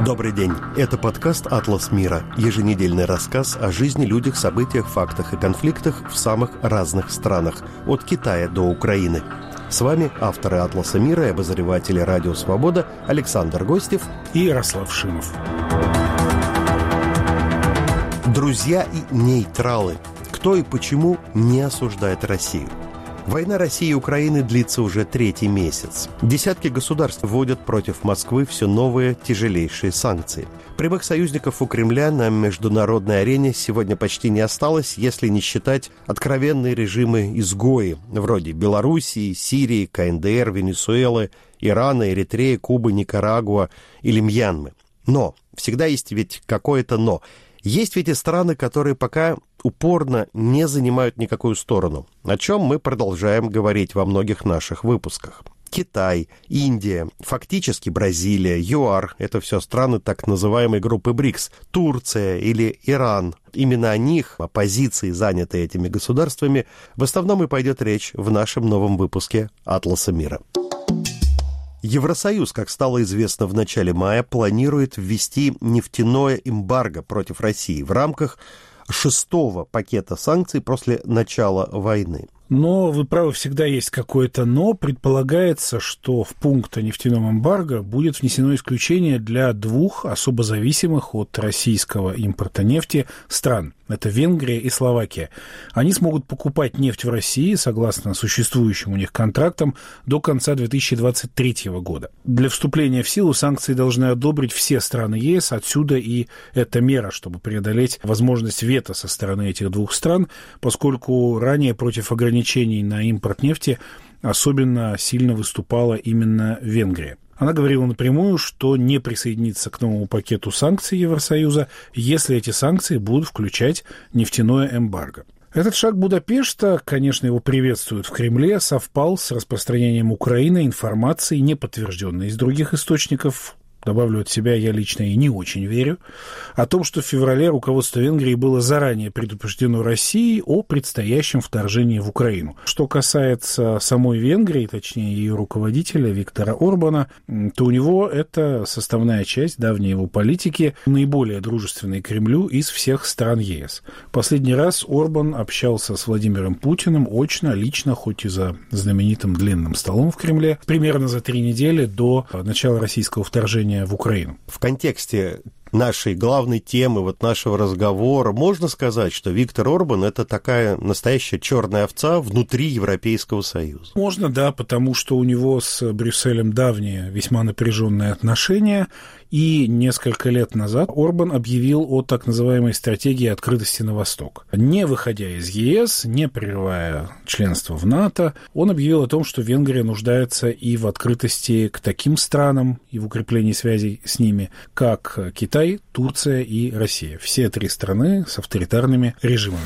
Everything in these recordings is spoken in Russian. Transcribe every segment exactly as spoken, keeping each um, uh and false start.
Добрый день. Это подкаст «Атлас мира». Еженедельный рассказ о жизни, людях, событиях, фактах и конфликтах в самых разных странах. От Китая до Украины. С вами авторы «Атласа мира» и обозреватели «Радио Свобода» Александр Гостев и Ярослав Шимов. Друзья и нейтралы. Кто и почему не осуждает Россию? Война России и Украины длится уже третий месяц. Десятки государств вводят против Москвы все новые тяжелейшие санкции. Прямых союзников у Кремля на международной арене сегодня почти не осталось, если не считать откровенные режимы-изгои, вроде Белоруссии, Сирии, ка эн дэ эр, Венесуэлы, Ирана, Эритреи, Кубы, Никарагуа или Мьянмы. Но, всегда есть ведь какое-то «но». Есть ведь и страны, которые пока упорно не занимают никакую сторону, о чем мы продолжаем говорить во многих наших выпусках. Китай, Индия, фактически Бразилия, ЮАР – это все страны так называемой группы БРИКС, Турция или Иран. Именно о них, о позиции, занятой этими государствами, в основном и пойдет речь в нашем новом выпуске «Атласа мира». Евросоюз, как стало известно в начале мая, планирует ввести нефтяное эмбарго против России в рамках шестого пакета санкций после начала войны. Но, вы правы, всегда есть какое-то «но». Предполагается, что в пункт о нефтяном эмбарго будет внесено исключение для двух особо зависимых от российского импорта нефти стран. Это Венгрия и Словакия. Они смогут покупать нефть в России, согласно существующим у них контрактам, до конца две тысячи двадцать третьего года. Для вступления в силу санкции должны одобрить все страны ЕС. Отсюда и эта мера, чтобы преодолеть возможность вето со стороны этих двух стран, поскольку ранее против ограничений ограничений на импорт нефти особенно сильно выступала именно Венгрия. Она говорила напрямую, что не присоединится к новому пакету санкций Евросоюза, если эти санкции будут включать нефтяное эмбарго. Этот шаг Будапешта, конечно, его приветствуют в Кремле, совпал с распространением Украины информации, не подтвержденной из других источников. Добавлю от себя, я лично и не очень верю, о том, что в феврале руководство Венгрии было заранее предупреждено Россией о предстоящем вторжении в Украину. Что касается самой Венгрии, точнее ее руководителя Виктора Орбана, то у него это составная часть давней его политики, наиболее дружественной Кремлю из всех стран ЕС. Последний раз Орбан общался с Владимиром Путиным очно, лично, хоть и за знаменитым длинным столом в Кремле, примерно за три недели до начала российского вторжения в Украину. В контексте нашей главной темы, вот нашего разговора, можно сказать, что Виктор Орбан – это такая настоящая черная овца внутри Европейского Союза? Можно, да, потому что у него с Брюсселем давние весьма напряженные отношения, и несколько лет назад Орбан объявил о так называемой стратегии открытости на восток. Не выходя из ЕС, не прерывая членство в НАТО, он объявил о том, что Венгрия нуждается и в открытости к таким странам, и в укреплении связей с ними, как Китай, Турция и Россия. Все три страны с авторитарными режимами.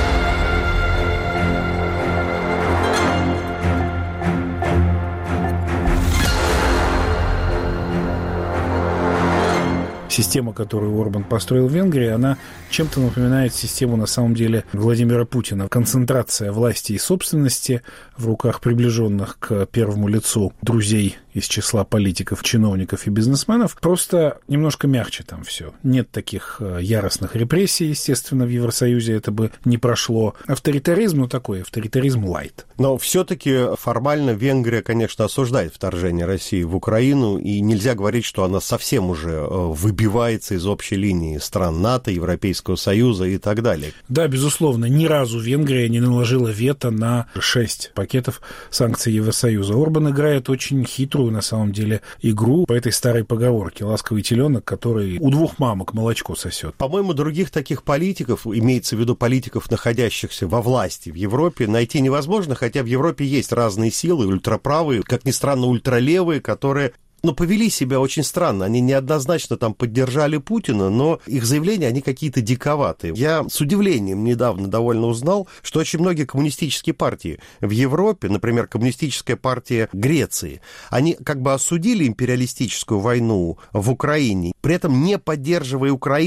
Система, которую Орбан построил в Венгрии, она чем-то напоминает систему, на самом деле, Владимира Путина. Концентрация власти и собственности в руках приближенных к первому лицу друзей из числа политиков, чиновников и бизнесменов. Просто немножко мягче там все. Нет таких яростных репрессий, естественно, в Евросоюзе это бы не прошло. Авторитаризм, ну такой, авторитаризм лайт. Но все-таки формально Венгрия, конечно, осуждает вторжение России в Украину, и нельзя говорить, что она совсем уже выбивается из общей линии стран НАТО, Европейского Союза и так далее. Да, безусловно, ни разу Венгрия не наложила вето на шесть пакетов санкций Евросоюза. Орбан играет очень хитрую, на самом деле, игру по этой старой поговорке. Ласковый теленок, который у двух мамок молочко сосет. По-моему, других таких политиков, имеется в виду политиков, находящихся во власти в Европе, найти невозможно, хотя в Европе есть разные силы, ультраправые, как ни странно, ультралевые, которые но повели себя очень странно. Они неоднозначно там поддержали Путина, но их заявления, они какие-то диковатые. Я с удивлением недавно довольно узнал, что очень многие коммунистические партии в Европе, например, коммунистическая партия Греции, они как бы осудили империалистическую войну в Украине, при этом не поддерживая Украину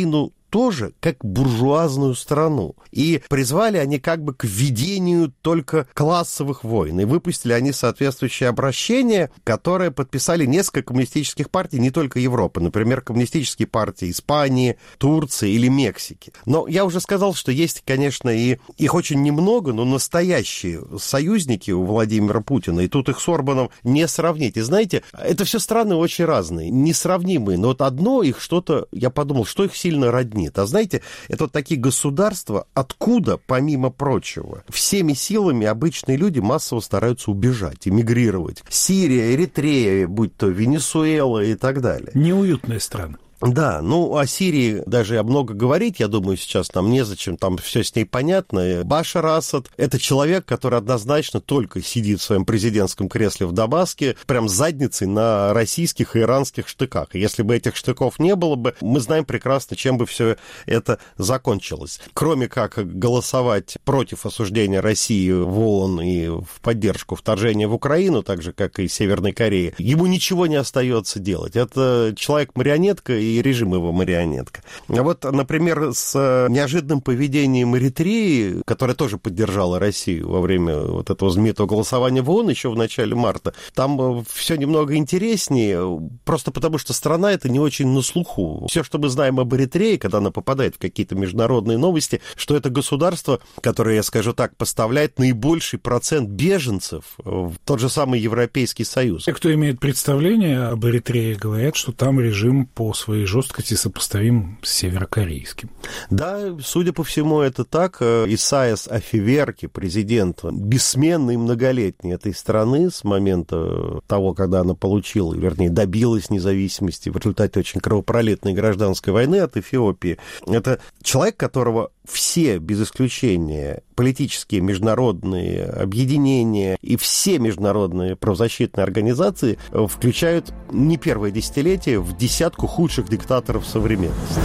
тоже как буржуазную страну. И призвали они как бы к введению только классовых войн. И выпустили они соответствующее обращение, которое подписали несколько коммунистических партий, не только Европы. Например, коммунистические партии Испании, Турции или Мексики. Но я уже сказал, что есть, конечно, и их очень немного, но настоящие союзники у Владимира Путина. И тут их с Орбаном не сравнить. И знаете, это все страны очень разные, несравнимые. Но вот одно их что-то, я подумал, что их сильно роднит. А знаете, это вот такие государства, откуда, помимо прочего, всеми силами обычные люди массово стараются убежать, эмигрировать. Сирия, Эритрея, будь то Венесуэла и так далее. Неуютные страны. Да, ну, о Сирии даже много говорить, я думаю, сейчас нам незачем, там все с ней понятно. Башар Асад – это человек, который однозначно только сидит в своем президентском кресле в Дамаске, прям задницей на российских и иранских штыках. И если бы этих штыков не было бы, мы знаем прекрасно, чем бы все это закончилось. Кроме как голосовать против осуждения России в ООН и в поддержку вторжения в Украину, так же, как и Северной Кореи, ему ничего не остается делать. Это человек-марионетка и и режим его марионетка. А вот, например, с неожиданным поведением Эритреи, которая тоже поддержала Россию во время вот этого знаменитого голосования в ООН еще в начале марта, там все немного интереснее, просто потому что страна эта не очень на слуху. Все, что мы знаем об Эритрее, когда она попадает в какие-то международные новости, что это государство, которое, я скажу так, поставляет наибольший процент беженцев в тот же самый Европейский Союз. Те, кто имеет представление об Эритрее, говорят, что там режим по своей жесткости сопоставим с северокорейским. Да, судя по всему, это так. Исайяс Афеверки, президент бессменный и многолетний этой страны с момента того, когда она получила, вернее, добилась независимости в результате очень кровопролитной гражданской войны от Эфиопии. Это человек, которого все, без исключения, политические международные объединения и все международные правозащитные организации включают не первое десятилетие в десятку худших диктаторов современности.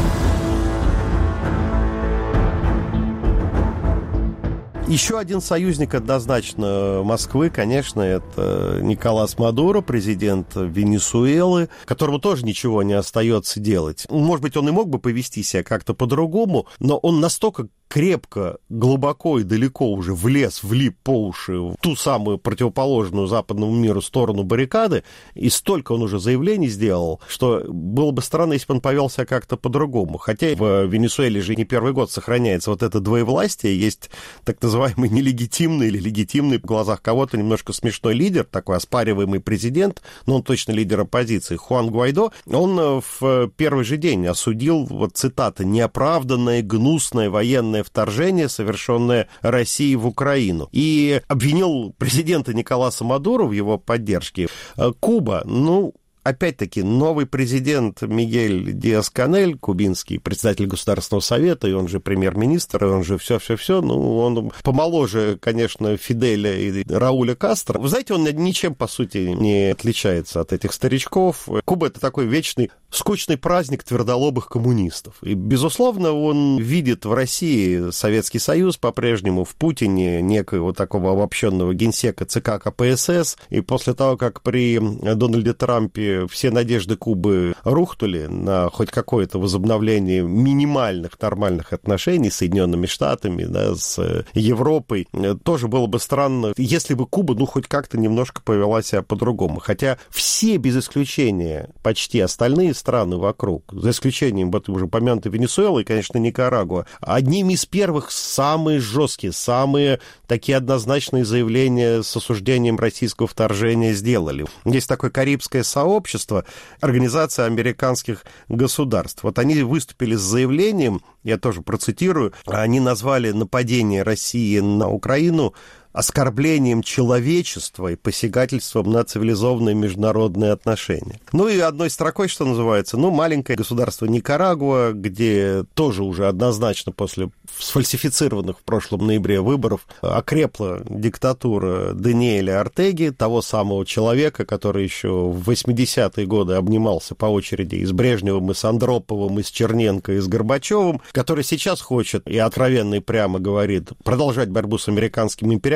Еще один союзник однозначно Москвы, конечно, это Николас Мадуро, президент Венесуэлы, которому тоже ничего не остается делать. Может быть, он и мог бы повести себя как-то по-другому, но он настолько крепко, глубоко и далеко уже влез, влип по уши в ту самую противоположную западному миру сторону баррикады, и столько он уже заявлений сделал, что было бы странно, если бы он повел себя как-то по-другому. Хотя в Венесуэле же не первый год сохраняется вот это двоевластие, есть так называемый нелегитимный или легитимный в глазах кого-то немножко смешной лидер, такой оспариваемый президент, но он точно лидер оппозиции, Хуан Гуайдо. Он в первый же день осудил, вот цитата, «неоправданное, гнусное военное вторжение, совершенное Россией в Украину». И обвинил президента Николаса Мадуро в его поддержке. Куба, ну... Опять-таки, новый президент Мигель Диас-Канель, кубинский председатель Государственного совета, и он же премьер-министр, и он же все-все-все, ну, он помоложе, конечно, Фиделя и Рауля Кастро. Вы знаете, он ничем, по сути, не отличается от этих старичков. Куба — это такой вечный, скучный праздник твердолобых коммунистов. И, безусловно, он видит в России Советский Союз по-прежнему, в Путине некоего такого обобщенного генсека ЦК КПСС, и после того, как при Дональде Трампе все надежды Кубы рухнули на хоть какое-то возобновление минимальных нормальных отношений с Соединенными Штатами, да, с Европой, тоже было бы странно, если бы Куба, ну, хоть как-то немножко повела себя по-другому. Хотя все, без исключения, почти остальные страны вокруг, за исключением вот уже упомянутой Венесуэлы и, конечно, Никарагуа, одними из первых самые жесткие, самые такие однозначные заявления с осуждением российского вторжения сделали. Есть такое карибское сообщество, общество, Организация американских государств. Вот они выступили с заявлением, я тоже процитирую, они назвали нападение России на Украину оскорблением человечества и посягательством на цивилизованные международные отношения. Ну и одной строкой, что называется, ну, маленькое государство Никарагуа, где тоже уже однозначно после сфальсифицированных в прошлом ноябре выборов окрепла диктатура Даниэля Ортеги, того самого человека, который еще в восьмидесятые годы обнимался по очереди и с Брежневым, и с Андроповым, и с Черненко, и с Горбачевым, который сейчас хочет и откровенно и прямо говорит продолжать борьбу с американским империализмом,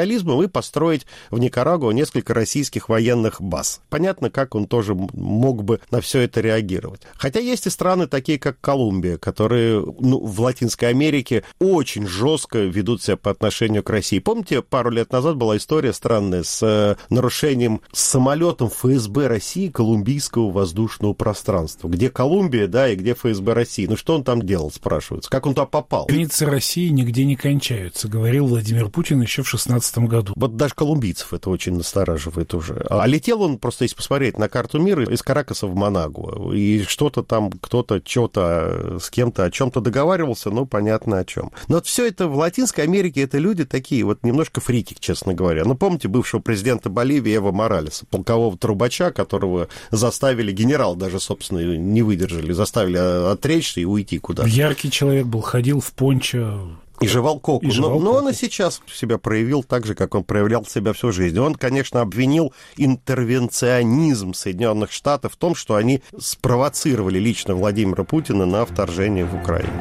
социализмом и построить в Никарагуа несколько российских военных баз. Понятно, как он тоже мог бы на все это реагировать. Хотя есть и страны, такие как Колумбия, которые ну, в Латинской Америке очень жестко ведут себя по отношению к России. Помните, пару лет назад была история странная с э, нарушением самолетом эф эс бэ России колумбийского воздушного пространства. Где Колумбия, да, и где эф эс бэ России? Ну, что он там делал, спрашивается? Как он туда попал? Границы России нигде не кончаются, говорил Владимир Путин еще в шестнадцатом году. Вот даже колумбийцев это очень настораживает уже. А летел он, просто если посмотреть на карту мира, из Каракаса в Манагуа. И что-то там, кто-то что-то с кем-то о чем-то договаривался, ну, понятно о чем. Но вот все это в Латинской Америке, это люди такие вот немножко фрики, честно говоря. Ну, помните бывшего президента Боливии Эво Моралеса, полкового трубача, которого заставили, генерал даже, собственно, не выдержали, заставили отречься и уйти куда-то. Яркий человек был, ходил в пончо. И жевал коку. И жевал но, коку. но он и сейчас себя проявил так же, как он проявлял себя всю жизнь. Он, конечно, обвинил интервенционизм Соединенных Штатов в том, что они спровоцировали лично Владимира Путина на вторжение в Украину.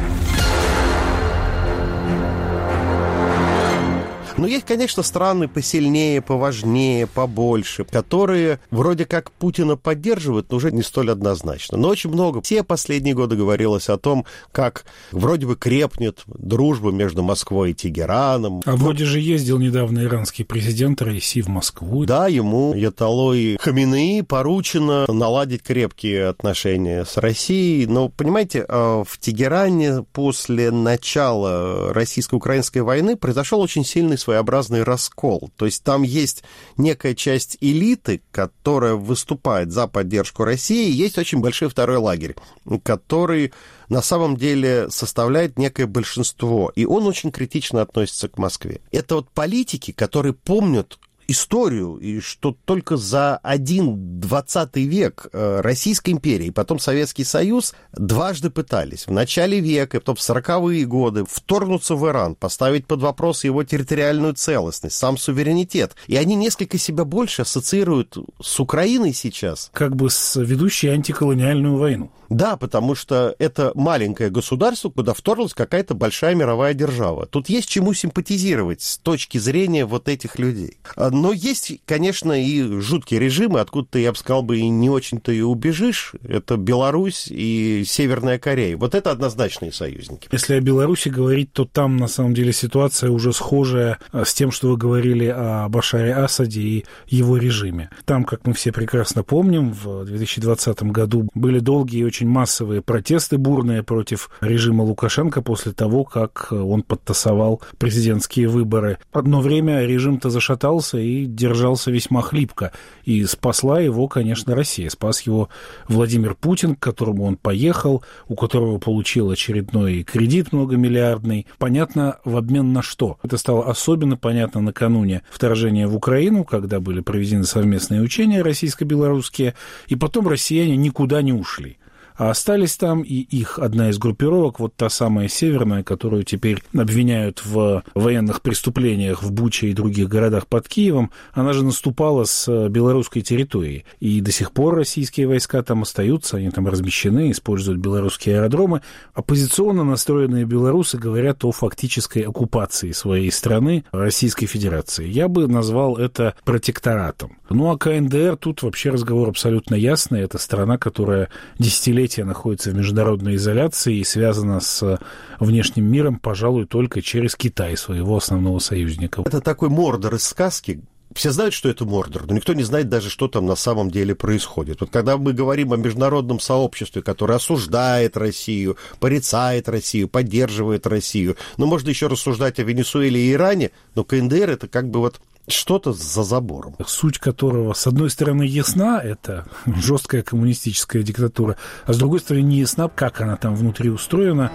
Но есть, конечно, страны посильнее, поважнее, побольше, которые вроде как Путина поддерживают, но уже не столь однозначно. Но очень много. Все последние годы говорилось о том, как вроде бы крепнет дружба между Москвой и Тегераном. А вроде же ездил недавно иранский президент Раиси в Москву. Да, ему Аятоллой Хаминеи поручено наладить крепкие отношения с Россией. Но, понимаете, в Тегеране после начала российско-украинской войны произошел очень сильный своеобразный раскол. То есть там есть некая часть элиты, которая выступает за поддержку России, и есть очень большой второй лагерь, который на самом деле составляет некое большинство, и он очень критично относится к Москве. Это вот политики, которые помнят историю, и что только за один двадцатый век Российской империи и потом Советский Союз дважды пытались в начале века, потом в сороковые годы вторгнуться в Иран, поставить под вопрос его территориальную целостность, сам суверенитет. И они несколько себя больше ассоциируют с Украиной сейчас. Как бы с ведущей антиколониальную войну. Да, потому что это маленькое государство, куда вторглась какая-то большая мировая держава. Тут есть чему симпатизировать с точки зрения вот этих людей. Но есть, конечно, и жуткие режимы, откуда-то, я бы сказал, бы, и не очень-то и убежишь. Это Беларусь и Северная Корея. Вот это однозначные союзники. Если о Беларуси говорить, то там, на самом деле, ситуация уже схожая с тем, что вы говорили о Башаре Асаде и его режиме. Там, как мы все прекрасно помним, в две тысячи двадцатом году были долгие и очень очень массовые протесты бурные против режима Лукашенко после того, как он подтасовал президентские выборы. Одно время режим-то зашатался и держался весьма хлипко. И спасла его, конечно, Россия. Спас его Владимир Путин, к которому он поехал, у которого получил очередной кредит многомиллиардный. Понятно, в обмен на что? Это стало особенно понятно накануне вторжения в Украину, когда были проведены совместные учения российско-белорусские, и потом россияне никуда не ушли. А остались там и их одна из группировок, вот та самая северная, которую теперь обвиняют в военных преступлениях в Буче и других городах под Киевом, она же наступала с белорусской территории. И до сих пор российские войска там остаются, они там размещены, используют белорусские аэродромы. Оппозиционно настроенные белорусы говорят о фактической оккупации своей страны Российской Федерации. Я бы назвал это протекторатом. Ну а ка эн дэ эр, тут вообще разговор абсолютно ясный. Это страна, которая десятилетия находится в международной изоляции и связана с внешним миром, пожалуй, только через Китай, своего основного союзника. Это такой Мордор из сказки. Все знают, что это Мордор, но никто не знает даже, что там на самом деле происходит. Вот когда мы говорим о международном сообществе, которое осуждает Россию, порицает Россию, поддерживает Россию, ну, можно еще рассуждать о Венесуэле и Иране, но ка эн дэ эр — это как бы вот что-то за забором. Суть которого, с одной стороны, ясна, это жесткая коммунистическая диктатура, а с другой стороны, не ясна, как она там внутри устроена.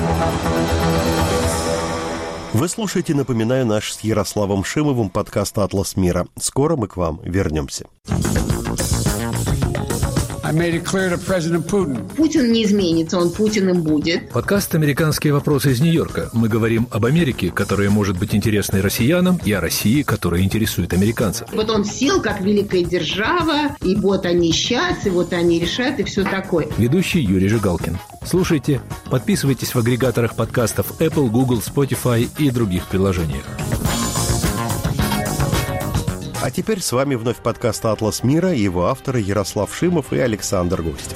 Вы слушаете, напоминаю, наш с Ярославом Шимовым подкаст «Атлас мира». Скоро мы к вам вернемся. Путин не изменится, он Путиным будет. Подкаст «Американские вопросы» из Нью-Йорка. Мы говорим об Америке, которая может быть интересной россиянам, и о России, которая интересует американцев. Вот он сел как великая держава, и вот они сейчас, и вот они решают, и все такое. Ведущий Юрий Жигалкин. Слушайте, подписывайтесь в агрегаторах подкастов Apple, Google, Spotify и других приложениях. А теперь с вами вновь подкаст «Атлас мира», его авторы Ярослав Шимов и Александр Гостев.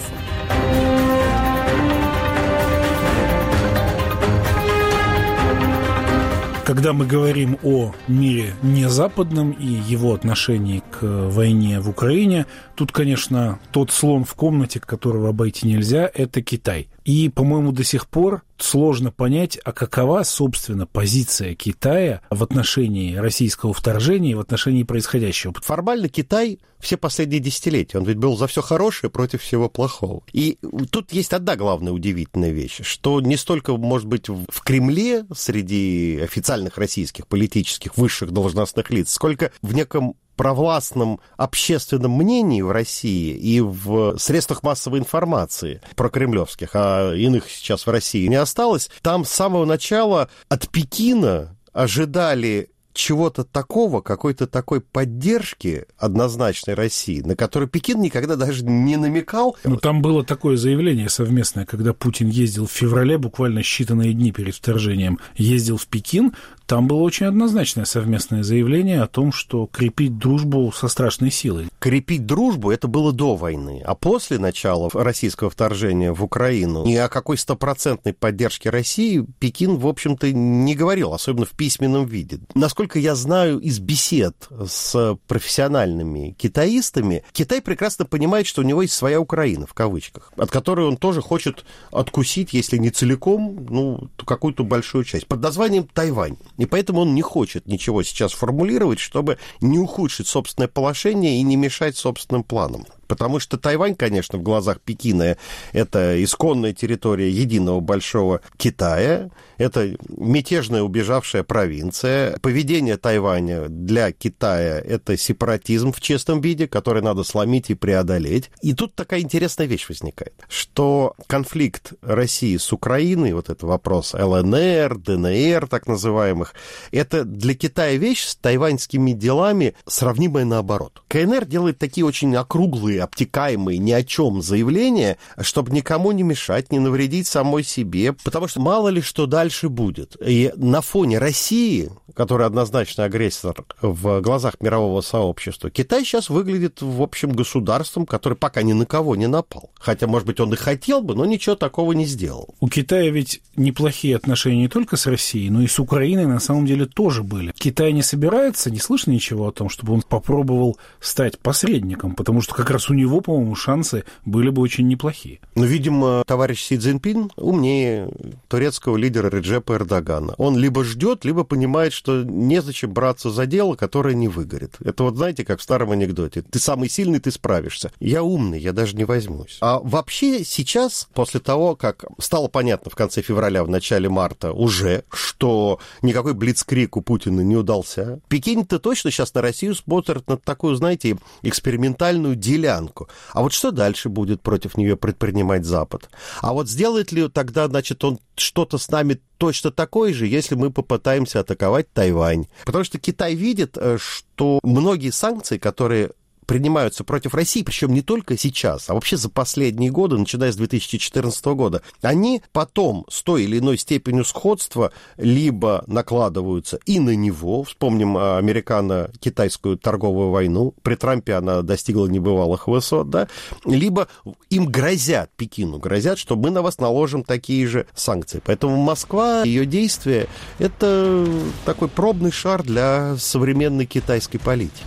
Когда мы говорим о мире незападном и его отношении к войне в Украине, тут, конечно, тот слон в комнате, которого обойти нельзя, это Китай. И, по-моему, до сих пор сложно понять, а какова, собственно, позиция Китая в отношении российского вторжения и в отношении происходящего. Формально Китай все последние десятилетия, он ведь был за все хорошее против всего плохого. И тут есть одна главная удивительная вещь, что не столько, может быть, в Кремле среди официальных российских политических высших должностных лиц, сколько в неком провластном общественном мнении в России и в средствах массовой информации прокремлевских, а иных сейчас в России не осталось, там с самого начала от Пекина ожидали чего-то такого, какой-то такой поддержки однозначной России, на которую Пекин никогда даже не намекал. Ну, там было такое заявление совместное, когда Путин ездил в феврале, буквально считанные дни перед вторжением, ездил в Пекин. Там было очень однозначное совместное заявление о том, что крепить дружбу со страшной силой. Крепить дружбу — это было до войны. А после начала российского вторжения в Украину ни о какой стопроцентной поддержке России Пекин, в общем-то, не говорил, особенно в письменном виде. Насколько я знаю из бесед с профессиональными китаистами, Китай прекрасно понимает, что у него есть своя Украина, в кавычках, от которой он тоже хочет откусить, если не целиком, ну, то какую-то большую часть, под названием Тайвань. И поэтому он не хочет ничего сейчас формулировать, чтобы не ухудшить собственное положение и не мешать собственным планам. Потому что Тайвань, конечно, в глазах Пекина это исконная территория единого большого Китая, это мятежная убежавшая провинция. Поведение Тайваня для Китая — это сепаратизм в чистом виде, который надо сломить и преодолеть. И тут такая интересная вещь возникает, что конфликт России с Украиной, вот этот вопрос эл эн эр, дэ эн эр так называемых, это для Китая вещь с тайваньскими делами сравнимая наоборот. ка эн эр делает такие очень округлые, обтекаемые, ни о чем заявления, чтобы никому не мешать, не навредить самой себе, потому что мало ли что дальше будет. И на фоне России, которая однозначно агрессор в глазах мирового сообщества, Китай сейчас выглядит, в общем, государством, которое пока ни на кого не напал. Хотя, может быть, он и хотел бы, но ничего такого не сделал. У Китая ведь неплохие отношения не только с Россией, но и с Украиной на самом деле тоже были. Китай не собирается, не слышно ничего о том, чтобы он попробовал стать посредником, потому что как раз у него, по-моему, шансы были бы очень неплохие. Но, видимо, товарищ Си Цзиньпин умнее турецкого лидера Реджепа Эрдогана. Он либо ждет, либо понимает, что незачем браться за дело, которое не выгорит. Это вот, знаете, как в старом анекдоте. Ты самый сильный, ты справишься. Я умный, я даже не возьмусь. А вообще сейчас, после того, как стало понятно в конце февраля, в начале марта уже, что никакой блицкриг у Путина не удался, Пекин-то точно сейчас на Россию смотрит на такую, знаете, экспериментальную делянку. А вот что дальше будет против нее предпринимать Запад? А вот сделает ли тогда, значит, он что-то с нами точно такое же, если мы попытаемся атаковать Тайвань? Потому что Китай видит, что многие санкции, которые принимаются против России, причем не только сейчас, а вообще за последние годы, начиная с две тысячи четырнадцатого года, они потом с той или иной степенью сходства либо накладываются и на него, вспомним американо-китайскую торговую войну, при Трампе она достигла небывалых высот, да, либо им грозят, Пекину грозят, что мы на вас наложим такие же санкции. Поэтому Москва, ее действия, это такой пробный шар для современной китайской политики.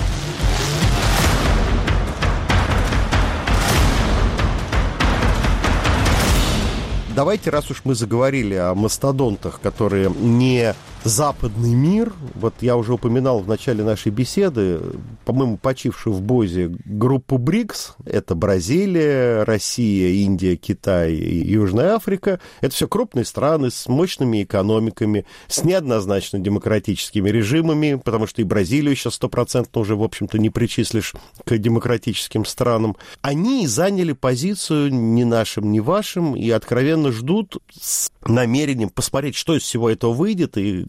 Давайте, раз уж мы заговорили о мастодонтах, которые не западный мир, вот я уже упоминал в начале нашей беседы, по-моему, почившую в Бозе группу БРИКС, это Бразилия, Россия, Индия, Китай и Южная Африка, это все крупные страны с мощными экономиками, с неоднозначно демократическими режимами, потому что и Бразилию сейчас стопроцентно уже, в общем-то, не причислишь к демократическим странам. Они заняли позицию ни нашим, ни вашим и откровенно ждут с намерением посмотреть, что из всего этого выйдет и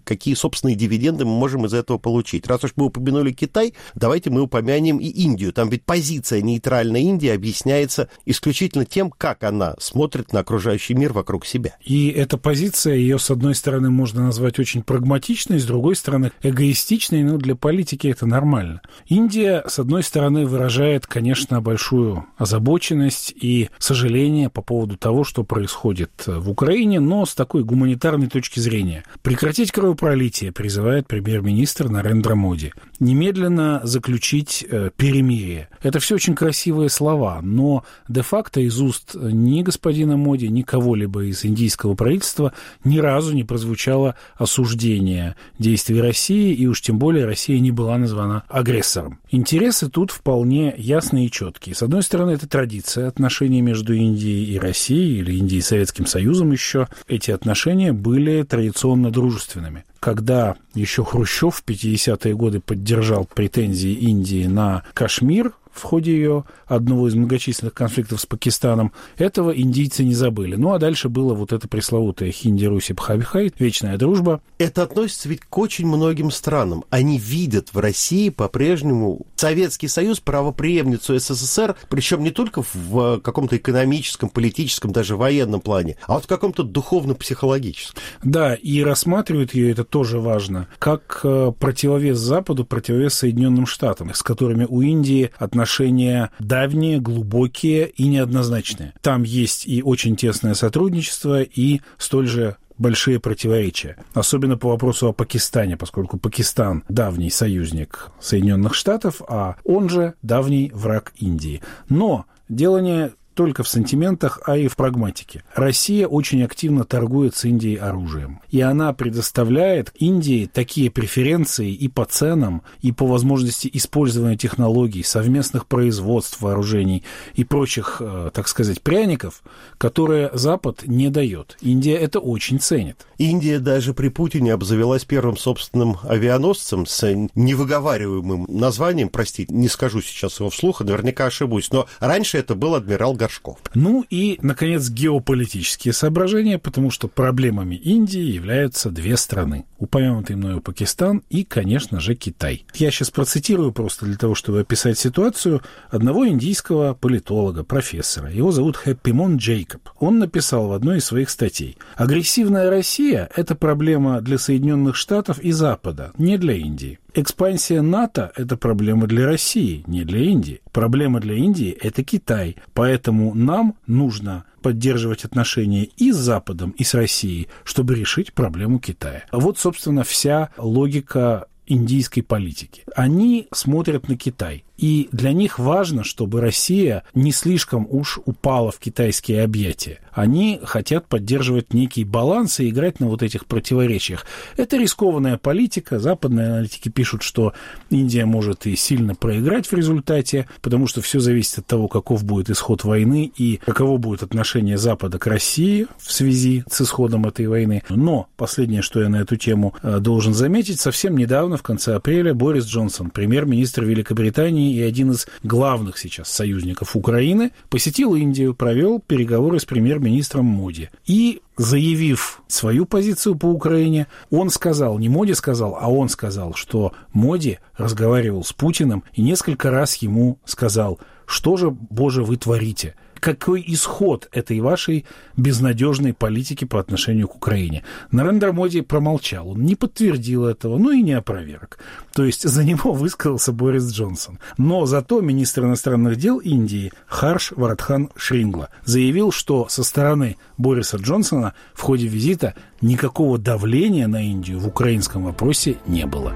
какие собственные дивиденды мы можем из этого получить. Раз уж мы упомянули Китай, давайте мы упомянем и Индию. Там ведь позиция нейтральной Индии объясняется исключительно тем, как она смотрит на окружающий мир вокруг себя. И эта позиция, ее, с одной стороны, можно назвать очень прагматичной, с другой стороны, эгоистичной, но для политики это нормально. Индия, с одной стороны, выражает, конечно, большую озабоченность и сожаление по поводу того, что происходит в Украине, но с такой гуманитарной точки зрения. Прекратить кровопролитие призывает премьер-министр Нарендра Моди. Немедленно заключить э, перемирие. Это все очень красивые слова, но де-факто из уст ни господина Моди, ни кого-либо из индийского правительства ни разу не прозвучало осуждение действий России, и уж тем более Россия не была названа агрессором. Интересы тут вполне ясные и четкие. С одной стороны, это традиция отношений между Индией и Россией, или Индией и Советским Союзом еще. Эти отношения были традиционно дружественными. Когда еще Хрущев в пятидесятые годы поддержал претензии Индии на Кашмир в ходе ее одного из многочисленных конфликтов с Пакистаном, этого индийцы не забыли. Ну, а дальше было вот это пресловутое Хинди-Руси-Бхабхай, вечная дружба. Это относится ведь к очень многим странам. Они видят в России по-прежнему Советский Союз, правопреемницу СССР, причем не только в каком-то экономическом, политическом, даже военном плане, а вот в каком-то духовно-психологическом. Да, и рассматривают ее, это тоже важно, как противовес Западу, противовес Соединенным Штатам, с которыми у Индии отношения давние, глубокие и неоднозначные. Там есть и очень тесное сотрудничество, и столь же большие противоречия. Особенно по вопросу о Пакистане, поскольку Пакистан – давний союзник Соединенных Штатов, а он же давний враг Индии. Но дело не только в сантиментах, а и в прагматике. Россия очень активно торгует с Индией оружием. И она предоставляет Индии такие преференции и по ценам, и по возможности использования технологий, совместных производств вооружений и прочих, так сказать, пряников, которые Запад не дает. Индия это очень ценит. Индия даже при Путине обзавелась первым собственным авианосцем с невыговариваемым названием, простите, не скажу сейчас его вслух, наверняка ошибусь, но раньше это был адмирал Горшков. Ну и, наконец, геополитические соображения, потому что проблемами Индии являются две страны. Упомянутый мною Пакистан и, конечно же, Китай. Я сейчас процитирую просто для того, чтобы описать ситуацию одного индийского политолога, профессора. Его зовут Хэппимон Джейкоб. Он написал в одной из своих статей: «Агрессивная Россия – это проблема для Соединенных Штатов и Запада, не для Индии. Экспансия НАТО – это проблема для России, не для Индии. Проблема для Индии – это Китай. Поэтому нам нужно поддерживать отношения и с Западом, и с Россией, чтобы решить проблему Китая». Вот, собственно, вся логика индийской политики. Они смотрят на Китай. И для них важно, чтобы Россия не слишком уж упала в китайские объятия. Они хотят поддерживать некий баланс и играть на вот этих противоречиях. Это рискованная политика. Западные аналитики пишут, что Индия может и сильно проиграть в результате, потому что все зависит от того, каков будет исход войны и каково будет отношение Запада к России в связи с исходом этой войны. Но последнее, что я на эту тему должен заметить, совсем недавно, в конце апреля, Борис Джонсон, премьер-министр Великобритании и один из главных сейчас союзников Украины, посетил Индию, провел переговоры с премьер-министром Моди. И, заявив свою позицию по Украине, он сказал, не Моди сказал, а он сказал, что Моди разговаривал с Путиным и несколько раз ему сказал: «Что же, Боже, вы творите? Какой исход этой вашей безнадежной политики по отношению к Украине?» Нарендра Моди промолчал, он не подтвердил этого, ну и не опроверг. То есть за него высказался Борис Джонсон. Но зато министр иностранных дел Индии Харш Вардхан Шрингла заявил, что со стороны Бориса Джонсона в ходе визита никакого давления на Индию в украинском вопросе не было.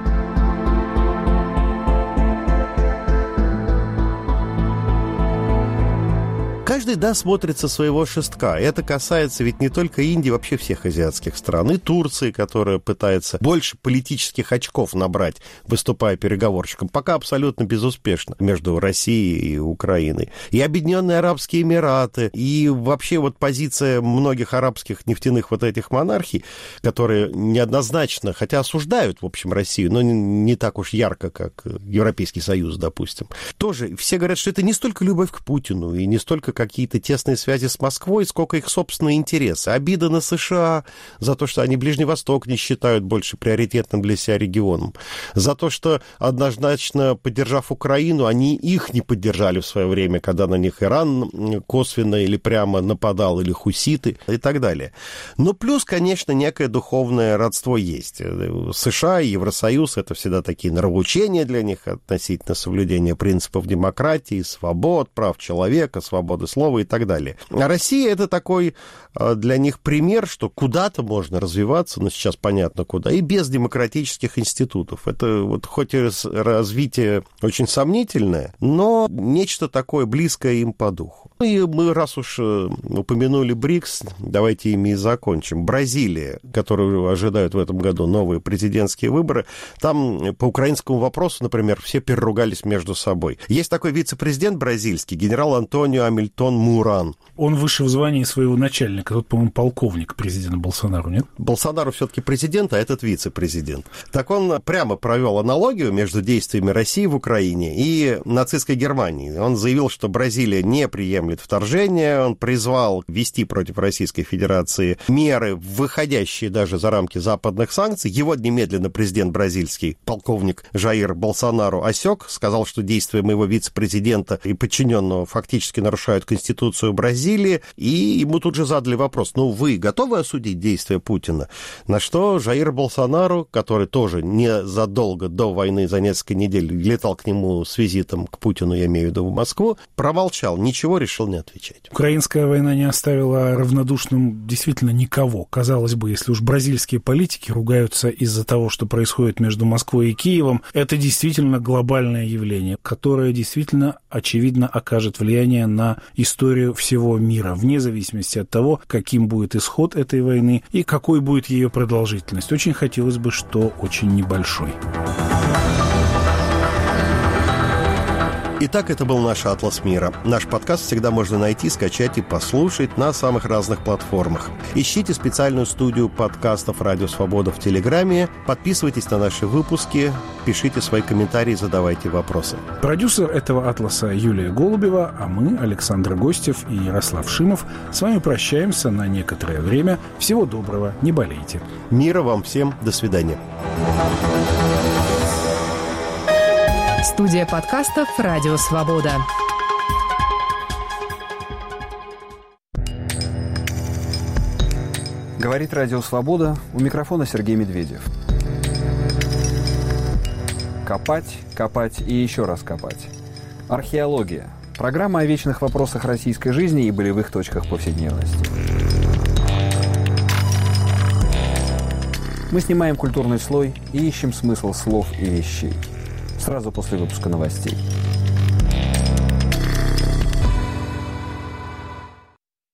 Каждый, да, смотрит со своего шестка. Это касается ведь не только Индии, вообще всех азиатских стран. И Турции, которая пытается больше политических очков набрать, выступая переговорщиком, пока абсолютно безуспешно между Россией и Украиной. И Объединенные Арабские Эмираты, и вообще вот позиция многих арабских нефтяных вот этих монархий, которые неоднозначно, хотя осуждают, в общем, Россию, но не так уж ярко, как Европейский Союз, допустим. Тоже все говорят, что это не столько любовь к Путину и не столько какие-то тесные связи с Москвой, сколько их собственные интересы. Обида на США за то, что они Ближний Восток не считают больше приоритетным для себя регионом. За то, что однозначно, поддержав Украину, они их не поддержали в свое время, когда на них Иран косвенно или прямо нападал, или хуситы и так далее. Но плюс, конечно, некое духовное родство есть. США и Евросоюз — это всегда такие нравоучения для них относительно соблюдения принципов демократии, свобод, прав человека, свободы слова и так далее. А Россия — это такой для них пример, что куда-то можно развиваться, но сейчас понятно куда, и без демократических институтов. Это вот хоть и развитие очень сомнительное, но нечто такое близкое им по духу. И мы, раз уж упомянули БРИКС, давайте ими и закончим. Бразилия, которую ожидают в этом году новые президентские выборы, там по украинскому вопросу, например, все переругались между собой. Есть такой вице-президент бразильский, генерал Антонио Амильтон Муран. Он выше в звании своего начальника, тут, по-моему, полковник президента Болсонару, нет? Болсонару все-таки президент, а этот вице-президент. Так он прямо провел аналогию между действиями России в Украине и нацистской Германии. Он заявил, что Бразилия не приемлет вторжение, он призвал ввести против Российской Федерации меры, выходящие даже за рамки западных санкций. Его немедленно президент бразильский, полковник Жаир Болсонару, осек, сказал, что действия моего вице-президента и подчиненного фактически нарушают Конституцию Бразилии, и ему тут же задали вопрос: ну, вы готовы осудить действия Путина? На что Жаир Болсонару, который тоже незадолго до войны, за несколько недель, летал к нему с визитом к Путину, я имею в виду в Москву, промолчал, ничего, решил не отвечать. Украинская война не оставила равнодушным действительно никого. Казалось бы, если уж бразильские политики ругаются из-за того, что происходит между Москвой и Киевом, это действительно глобальное явление, которое действительно, очевидно, окажет влияние на историю всего мира, вне зависимости от того, каким будет исход этой войны и какой будет ее продолжительность. Очень хотелось бы, что очень небольшой. Итак, это был наш «Атлас мира». Наш подкаст всегда можно найти, скачать и послушать на самых разных платформах. Ищите специальную студию подкастов «Радио Свобода» в Телеграме, подписывайтесь на наши выпуски, пишите свои комментарии, задавайте вопросы. Продюсер этого «Атласа» Юлия Голубева, а мы, Александр Гостев и Ярослав Шимов, с вами прощаемся на некоторое время. Всего доброго, не болейте. Мира вам всем, до свидания. Студия подкастов «Радио Свобода». Говорит «Радио Свобода», у микрофона Сергей Медведев. Копать, копать и еще раз копать. Археология. Программа о вечных вопросах российской жизни и болевых точках повседневности. Мы снимаем культурный слой и ищем смысл слов и вещей. Сразу после выпуска новостей.